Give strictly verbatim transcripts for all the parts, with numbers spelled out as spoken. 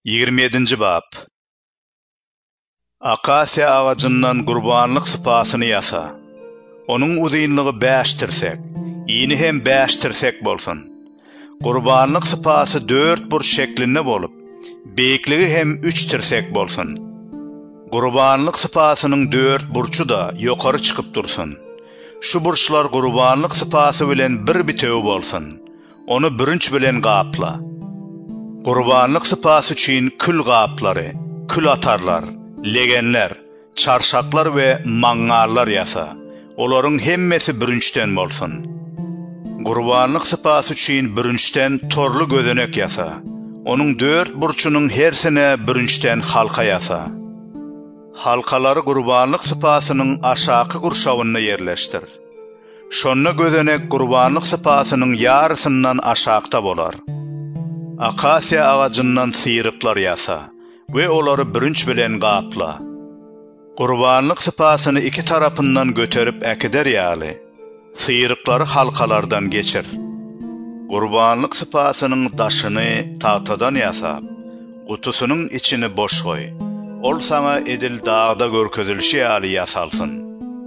yigirme yedinci bab. Akasiya ağacından qurbanlıq sıpasını yasa. Onun uzunluğu beş tirsek, iğni hem beş tirsek bolsun. Qurbanlıq sıpası dört burç şeklinde bolup, beyikliği hem üç tirsek bolsun. Qurbanlıq sıpasının dört burçu da yukarı çıkıp dursun. Şu burçlar qurbanlıq sıpası bilen bir bitevi bolsun. Onu bürünç bilen qapla. Qurbanlıq sıpası için kül qapları, kül atarlar, legenler, çarşaklar ve mangarlar yasa. Oların hemmesi bürünçten bolsun. Qurbanlıq sıpası için bürünçten torlu gözenek yasa. Onun dört burçunun hersine bürünçten halka yasa. Halkaları qurbanlıq sıpasının aşağı kurşavına yerleştir. Şonna gözenek qurbanlıq sıpasının yarısından aşağıda bolar. Akasiya ağacından sıyırıplar yasa ve oları bürünç bilen qapla. Qurbanlıq sıpasını iki tarafından götürüp ekider yali. Sıyırıkları halkalardan geçir. Qurbanlıq sıpasının daşını tahtadan yasap, kutusunun içini boş koy. Ol sana edil dağda görkezilşi yali yasalsın.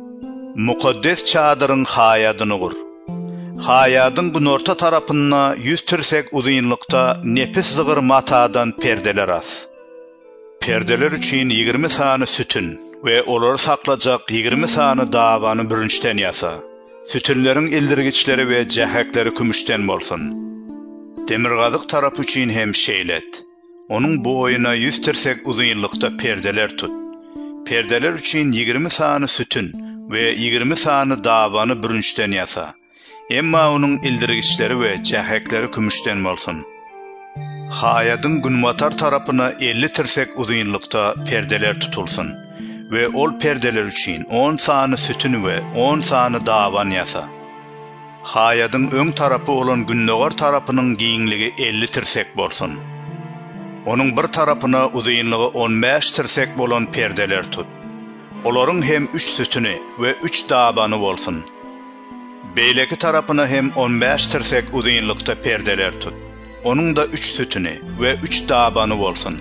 Mukaddes çadırın hayadını kur. Hayadın bu orta tarafına yüz tirsek uzunlukta nefis zıgır matadan perdeler as. Perdeler için yigirmi sanı sütün ve oları saklacak yigirmi sanı davanı bürünçten yasa. Sütünlerin ildirgiçleri ve cehekleri kümüşten bolsun. Demirgadık tarafı için hem şeylet. Onun boyuna yüz tirsek uzunlukta perdeler tut. Perdeler için yigirmi sanı sütün ve yigirmi sanı davanı bürünçten yasa. Emma onun ildirgiçleri ve cehekleri kümüşten bolsun. Hayadın günbatar tarafına elli tirsek uzunlukta perdeler tutulsun. Ve ol perdeler için on sanı sütün ve on sanı davan yasa. Hayadın ön tarafı olan gündoğar tarafının giyinliği elli tirsek bolsun. Onun bir tarafına uzunluğu on beş tirsek bolan perdeler tut. Oların hem üç sütünü ve üç davanı bolsun. Beyleki tarafına hem on beş tirsek uzunlukta perdeler tut. Onun da üç sütünü ve üç davanı bolsun.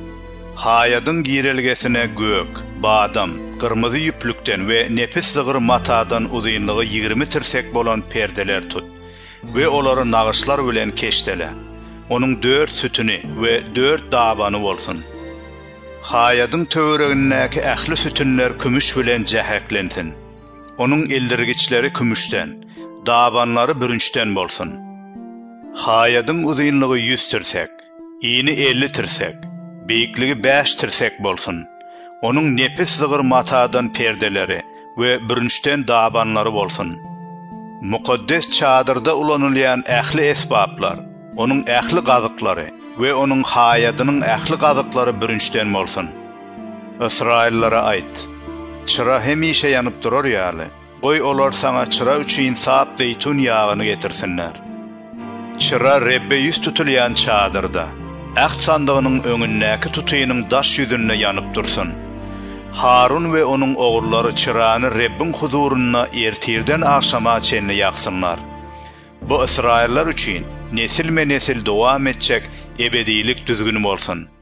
Hayadın giyirilgesine gök, badam, kırmızı yüplükten ve nefis zıgır matadan uzunluğu yigirmi tirsek bolan perdeler tut. Ve oları nağışlar bilen keştele. Onun dört sütünü ve dört davanı bolsun. Hayadın töweregindäki ähli sütünler kümüş bilen ceheklensin. Onun ildirgiçleri kümüşten, davanları bürünçten bolsun. Hayadın uzunluğu yüz tirsek, iğni elli tirsek, beyikliği beş tirsek bolsun. Onun nefis zıgır matadan perdeleri ve bürünçten davanları bolsun. Mukaddes çadırda ulanılayan ähli esbaplar, onun ähli gazıkları ve onun hayadının ähli gazıkları bürünçten bolsun. İsraillara ait. Çıra hemişe yanıp durur yali. Goy olar sana çıra üçün sap zeytun yağını getirsinler. Çıra Rebbe yüz tutulayan çadırda, äht sandığının öňündäki tutuyunun daş yüzünde yanıp dursun. Harun ve onun oğulları çıranı Rebbin huzuruna ertirden akşama çenli yaksınlar. Bu İsrailler üçün nesil me nesil devam etjek ebedilik düzgün bolsun.